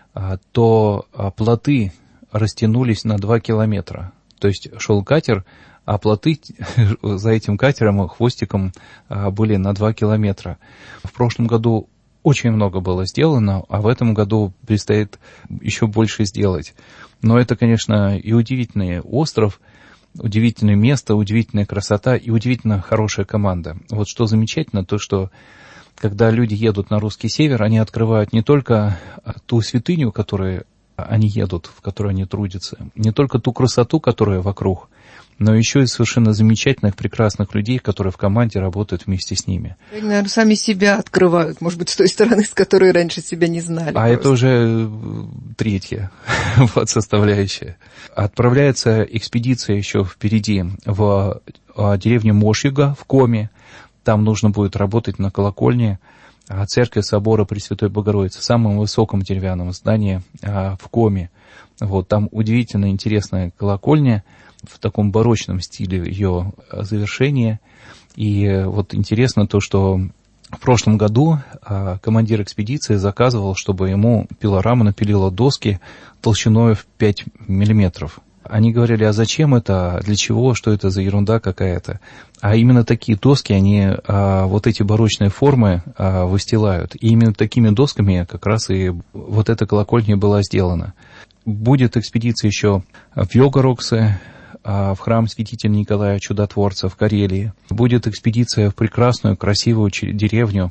то плоты растянулись на 2 километра. То есть шел катер, а плоты за этим катером, хвостиком были на 2 километра. В прошлом году очень много было сделано, а в этом году предстоит еще больше сделать. Но это, конечно, и удивительный остров, удивительное место, удивительная красота и удивительно хорошая команда. Что замечательно, то что когда люди едут на русский север, они открывают не только ту святыню, в которой они едут, в которой они трудятся, не только ту красоту, которая вокруг, но еще и совершенно замечательных, прекрасных людей, которые в команде работают вместе с ними. Они, наверное, сами себя открывают, может быть, с той стороны, с которой раньше себя не знали. А это уже третья составляющая. Отправляется экспедиция еще впереди в деревню Мошьюга в Коми. Там нужно будет работать на колокольне церкви собора Пресвятой Богородицы, в самом высоком деревянном здании в Коми. Там удивительно интересная колокольня, в таком барочном стиле ее завершение. И интересно то, что в прошлом году командир экспедиции заказывал, чтобы ему пилорама напилила доски толщиной в 5 миллиметров. Они говорили, а зачем это, для чего, что это за ерунда какая-то. А именно такие доски, они эти барочные формы выстилают. И именно такими досками как раз и эта колокольня была сделана. Будет экспедиция еще в Йогороксе, в храм святителя Николая Чудотворца в Карелии. Будет экспедиция в прекрасную, красивую деревню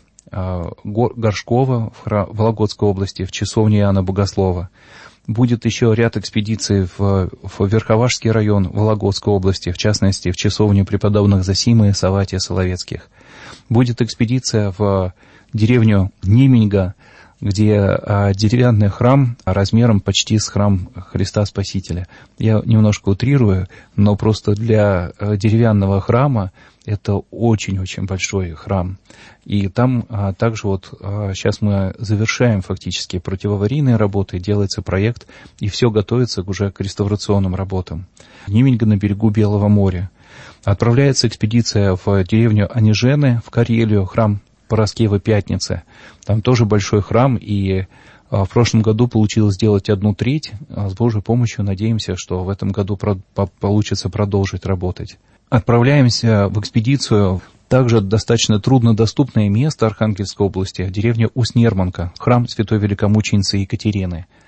Горшково в Вологодской области, в часовне Иоанна Богослова. Будет еще ряд экспедиций в Верховашский район Вологодской области, в частности, в часовню преподобных Зосимы и Савватия Соловецких. Будет экспедиция в деревню Ниминга, где деревянный храм размером почти с храм Христа Спасителя. Я немножко утрирую, но просто для деревянного храма это очень-очень большой храм. И там также сейчас мы завершаем фактически противоаварийные работы, делается проект, и все готовится уже к реставрационным работам. Ниминга на берегу Белого моря. Отправляется экспедиция в деревню Онежены в Карелию, храм Пороскевы Пятницы. Там тоже большой храм, и в прошлом году получилось сделать 1/3. С Божьей помощью надеемся, что в этом году получится продолжить работать. Отправляемся в экспедицию, также достаточно труднодоступное место Архангельской области, деревня Усть-Нерманка, храм святой великомученицы Екатерины.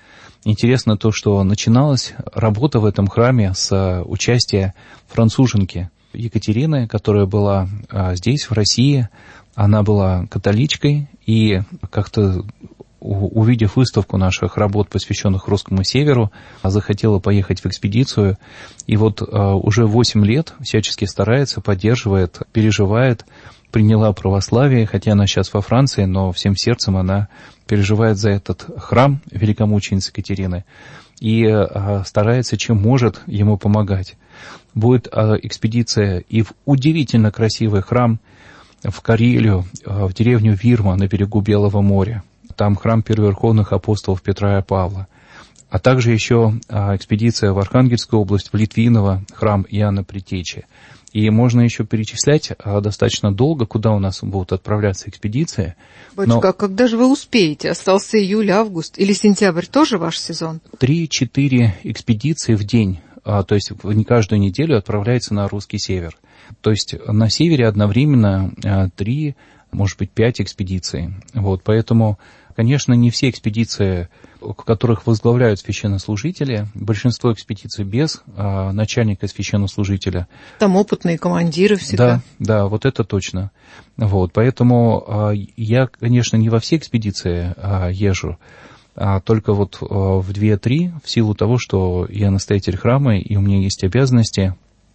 Интересно то, что начиналась работа в этом храме с участия француженки Екатерины, которая была здесь, в России. Она была католичкой, и как-то, увидев выставку наших работ, посвященных Русскому Северу, захотела поехать в экспедицию. И вот уже 8 лет всячески старается, поддерживает, переживает, приняла православие, хотя она сейчас во Франции, но всем сердцем она переживает за этот храм великомученицы Екатерины и старается, чем может, ему помогать. Будет экспедиция и в удивительно красивый храм в Карелию, в деревню Вирма на берегу Белого моря. Там храм первоверховных апостолов Петра и Павла. А также еще экспедиция в Архангельскую область, в Литвиново, храм Иоанна Предтечи. И можно еще перечислять достаточно долго, куда у нас будут отправляться экспедиции. Батюшка, а когда же вы успеете? Остался июль, август или сентябрь, тоже ваш сезон? 3-4 экспедиции в день, то есть не каждую неделю отправляется на Русский Север. То есть на севере одновременно 3, может быть, 5 экспедиций. Вот, поэтому, конечно, не все экспедиции, которых возглавляют священнослужители, большинство экспедиций без начальника священнослужителя. Там опытные командиры всегда. Да, вот это точно. Вот, поэтому я, конечно, не во все экспедиции езжу, а только вот в 2-3, в силу того, что я настоятель храма, и у меня есть обязанности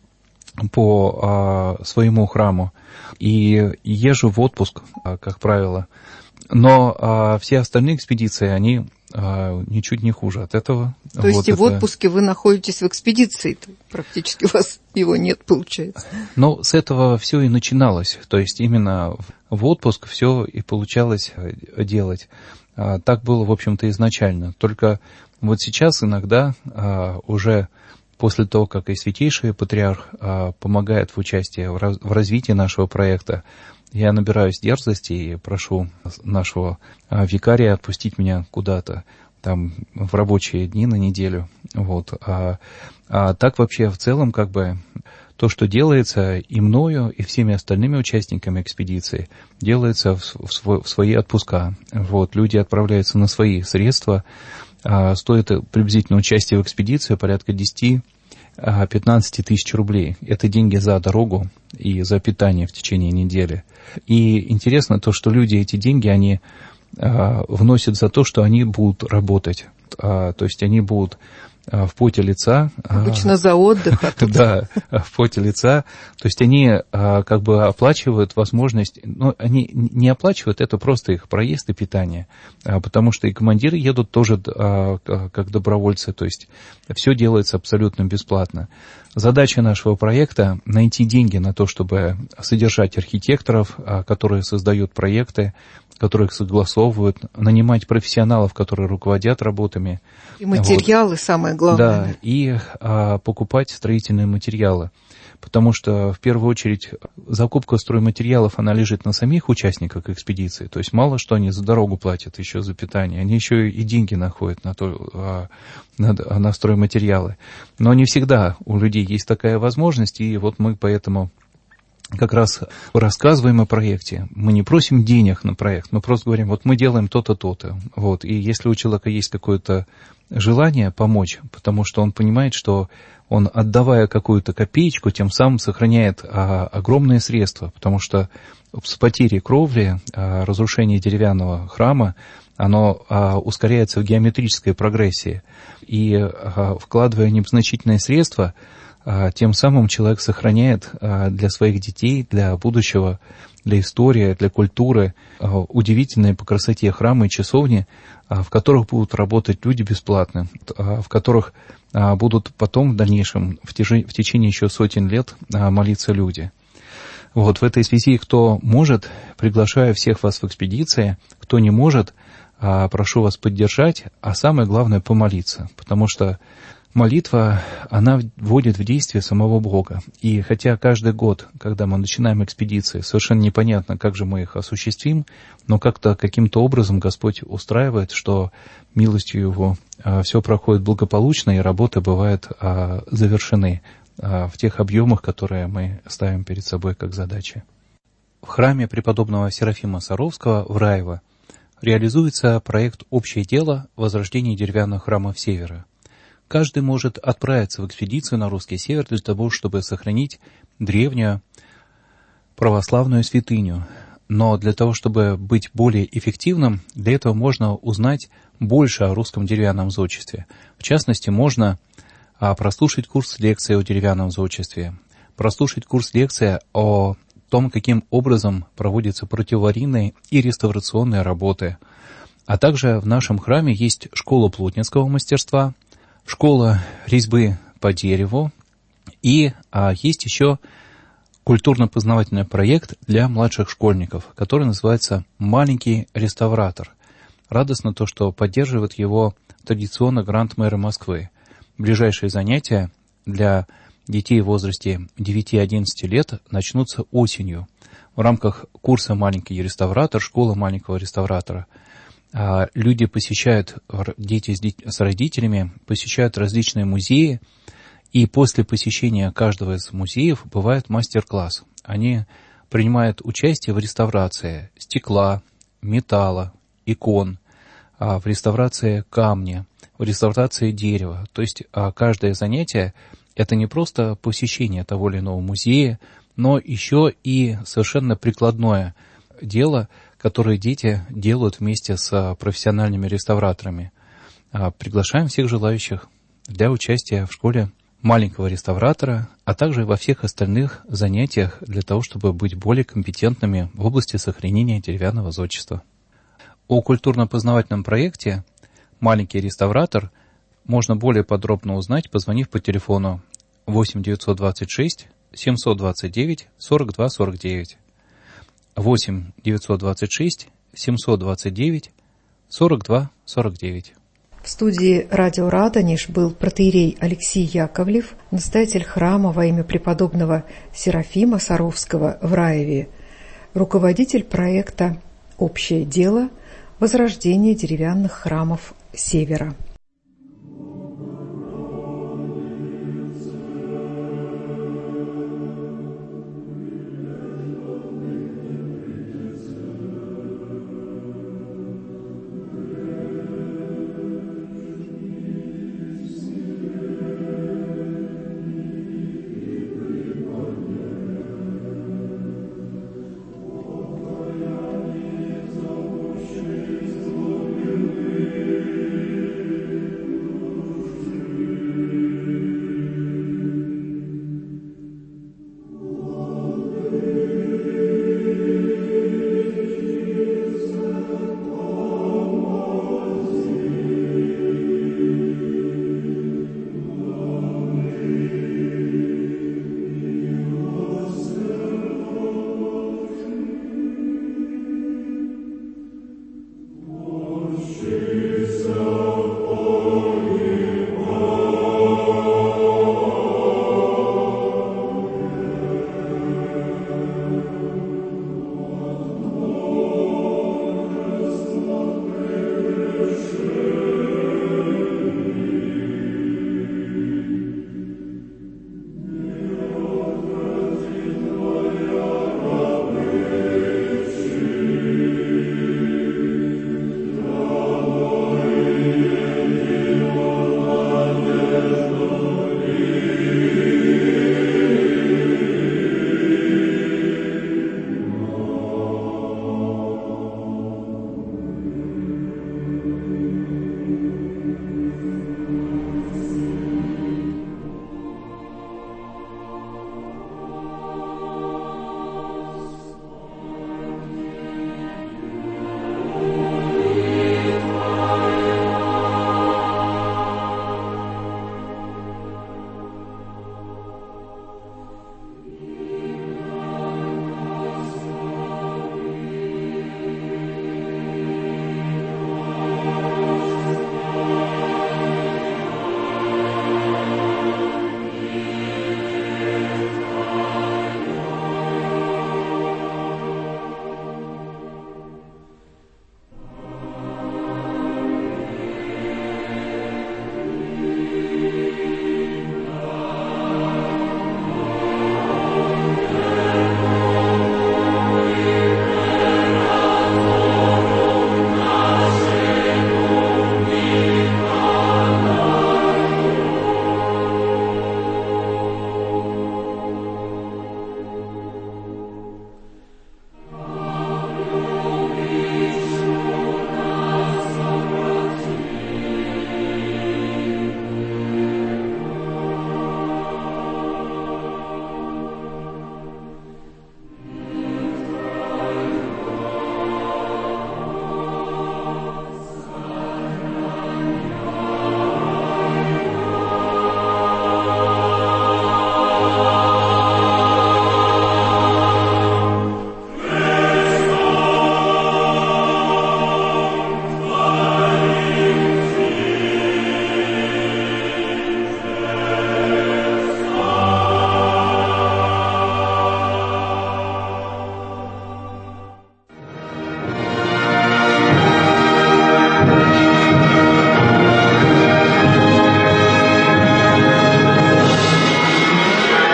по своему храму, и езжу в отпуск, как правило. Но все остальные экспедиции, они ничуть не хуже от этого. То есть и в отпуске вы находитесь в экспедиции, практически у вас его нет, получается. Ну, с этого все и начиналось. То есть именно в отпуск все и получалось делать. Так было, в общем-то, изначально. Только вот сейчас иногда уже после того, как и Святейший Патриарх помогает в участии в развитии нашего проекта, я набираюсь дерзости и прошу нашего викария отпустить меня куда-то там в рабочие дни на неделю. Вот. А так вообще в целом как бы то, что делается и мною, и всеми остальными участниками экспедиции, делается в свои отпуска. Вот. Люди отправляются на свои средства. Стоит приблизительно участие в экспедиции порядка 10-15 тысяч рублей. Это деньги за дорогу и за питание в течение недели. И интересно то, что люди эти деньги, они вносят за то, что они будут работать. То есть они будут в поте лица. Обычно за отдых. Да, в поте лица. То есть они как бы оплачивают возможность, ну, они не оплачивают, это просто их проезд и питание, потому что и командиры едут тоже как добровольцы, то есть все делается абсолютно бесплатно. Задача нашего проекта — найти деньги на то, чтобы содержать архитекторов, которые создают проекты, которые их согласовывают, нанимать профессионалов, которые руководят работами. И материалы, вот. Самое главное. Да, и покупать строительные материалы. Потому что, в первую очередь, закупка стройматериалов, она лежит на самих участниках экспедиции. То есть мало что они за дорогу платят, еще за питание. Они еще и деньги находят на стройматериалы. Но не всегда у людей есть такая возможность, и вот мы поэтому как раз рассказываем о проекте. Мы не просим денег на проект, мы просто говорим, вот мы делаем то-то, то-то. Вот. И если у человека есть какое-то желание помочь, потому что он понимает, что он, отдавая какую-то копеечку, тем самым сохраняет огромные средства, потому что с потерей кровли, разрушение деревянного храма, оно ускоряется в геометрической прогрессии. И вкладывая незначительные средства, тем самым человек сохраняет для своих детей, для будущего, для истории, для культуры удивительные по красоте храмы и часовни, в которых будут работать люди бесплатно, в которых будут потом в дальнейшем, в течение еще сотен лет молиться люди. Вот в этой связи, кто может, приглашаю всех вас в экспедиции, кто не может, прошу вас поддержать, а самое главное — помолиться, потому что молитва, она вводит в действие самого Бога. И хотя каждый год, когда мы начинаем экспедиции, совершенно непонятно, как же мы их осуществим, но как-то каким-то образом Господь устраивает, что милостью Его все проходит благополучно, и работы бывают завершены в тех объемах, которые мы ставим перед собой как задачи. В храме преподобного Серафима Саровского в Раево реализуется проект «Общее дело. Возрождение деревянных храмов Севера». Каждый может отправиться в экспедицию на русский север для того, чтобы сохранить древнюю православную святыню. Но для того, чтобы быть более эффективным, для этого можно узнать больше о русском деревянном зодчестве. В частности, можно прослушать курс лекций о деревянном зодчестве, прослушать курс лекций о том, каким образом проводятся противоаварийные и реставрационные работы. А также в нашем храме есть школа плотницкого мастерства, школа резьбы по дереву, и есть еще культурно-познавательный проект для младших школьников, который называется «Маленький реставратор». Радостно то, что поддерживает его традиционно грант мэра Москвы. Ближайшие занятия для детей в возрасте 9-11 лет начнутся осенью. В рамках курса «Маленький реставратор», школа маленького реставратора, люди посещают, дети с родителями посещают различные музеи, и после посещения каждого из музеев бывает мастер-класс. Они принимают участие в реставрации стекла, металла, икон, в реставрации камня, в реставрации дерева. То есть каждое занятие – это не просто посещение того или иного музея, но еще и совершенно прикладное дело, которое дети делают вместе с профессиональными реставраторами. Приглашаем всех желающих для участия в школе маленького реставратора, а также во всех остальных занятиях для того, чтобы быть более компетентными в области сохранения деревянного зодчества. О культурно-познавательном проекте «Маленький реставратор» можно более подробно узнать, позвонив по телефону 8 926 729 42 49, 8 926 729 42 49. В студии «Радио Радонеж» был протоиерей Алексей Яковлев, настоятель храма во имя преподобного Серафима Саровского в Раеве, руководитель проекта «Общее дело. Возрождение деревянных храмов Севера».